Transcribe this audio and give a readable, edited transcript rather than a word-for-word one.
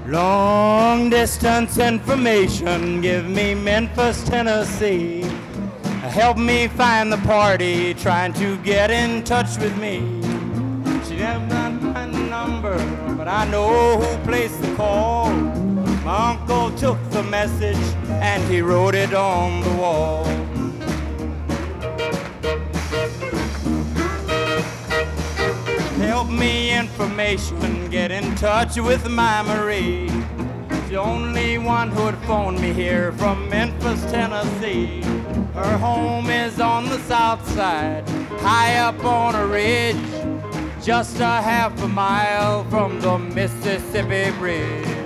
Long distance information, give me Memphis, Tennessee. Help me find the party trying to get in touch with me. She never got my number, but I know who placed the call. My uncle took the message and he wrote it on the wall. Help me information, get in touch with my Marie. The only one who'd phone me here from Memphis, Tennessee. Her home is on the south side, high up on a ridge, just a half a mile from the Mississippi Bridge.